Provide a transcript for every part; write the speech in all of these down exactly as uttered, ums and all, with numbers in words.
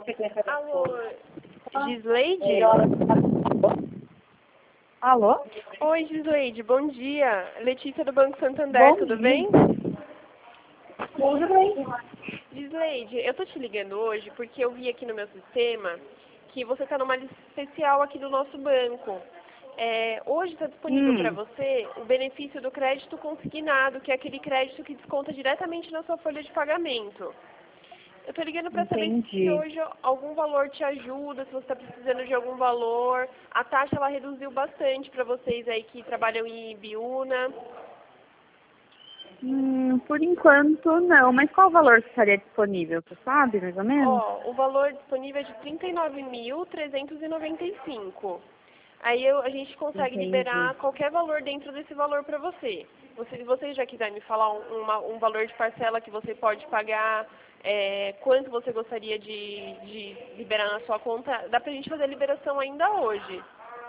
Alô, Gisleide? Alô? Oi, Gisleide, bom dia. Letícia do Banco Santander, Bom tudo dia. bem? Tudo bem. Gisleide, eu tô te ligando hoje porque eu vi aqui no meu sistema que você está numa lista especial aqui do nosso banco. É, hoje está disponível para Hum. você o benefício do crédito consignado, que é aquele crédito que desconta diretamente na sua folha de pagamento. Eu estou ligando para saber se Entendi. hoje algum valor te ajuda, se você está precisando de algum valor. A taxa ela reduziu bastante para vocês aí que trabalham em Ibiúna. Hum, por enquanto não, mas qual o valor que estaria disponível? Você sabe, mais ou menos? Ó, o valor disponível é de trinta e nove mil trezentos e noventa e cinco. Aí eu- a gente consegue Entendi. liberar qualquer valor dentro desse valor para você. você. Se você já quiser me falar um, uma- um valor de parcela que você pode pagar, é, quanto você gostaria de, de liberar na sua conta, dá pra gente fazer a liberação ainda hoje.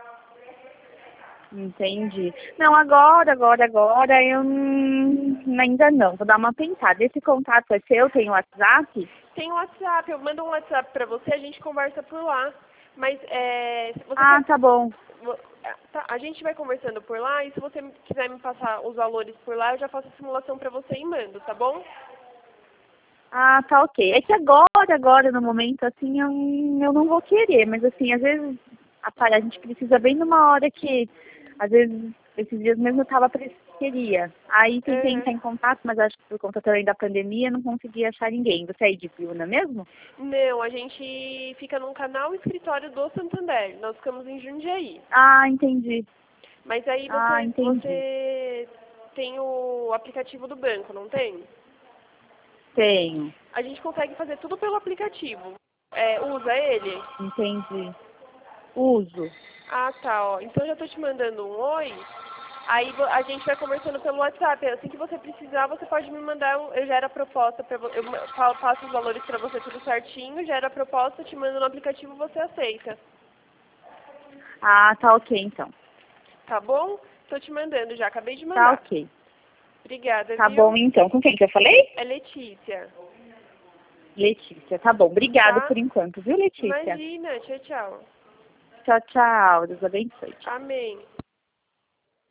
Entendi. Não, agora, agora, agora eu hum, ainda não. Vou dar uma pensada. Esse contato é seu? Tem o WhatsApp? Tem o WhatsApp, eu mando um WhatsApp para você, a gente conversa por lá. Mas é, se você Ah, quer, tá bom. vo- tá, a gente vai conversando por lá e se você quiser me passar os valores por lá, eu já faço a simulação para você e mando, tá bom? Ah, tá ok. É que agora, agora, no momento, assim, eu, eu não vou querer, mas assim, às vezes a, a gente precisa bem numa hora que, às vezes, esses dias mesmo eu tava queria. Aí tentei Uhum. entrar em contato, mas acho que por conta também da pandemia não consegui achar ninguém. Você é de Piúna mesmo? Não, a gente fica num canal escritório do Santander. Nós ficamos em Jundiaí. Ah, entendi. Mas aí Ah, você, entendi. você tem o aplicativo do banco, não tem? Tenho. A gente consegue fazer tudo pelo aplicativo. É, usa ele? Entendi. Uso. Ah, tá, ó. Então eu já tô te mandando um oi. Aí vo- a gente vai conversando pelo WhatsApp. Assim que você precisar, você pode me mandar, um- eu gero a proposta, pra, vo- eu ma- fa- passo os valores pra você tudo certinho, gero a proposta, te mando no aplicativo e você aceita. Ah, tá ok então. Tá bom? Tô te mandando já, acabei de Tá mandar. ok. Obrigada, Tá bom viu? então. Com quem que eu falei? É Letícia, Letícia. Tá bom. Obrigada tá? por enquanto, viu, Letícia? Imagina, tchau, tchau. Tchau, tchau. Deus abençoe. Tchau. Amém.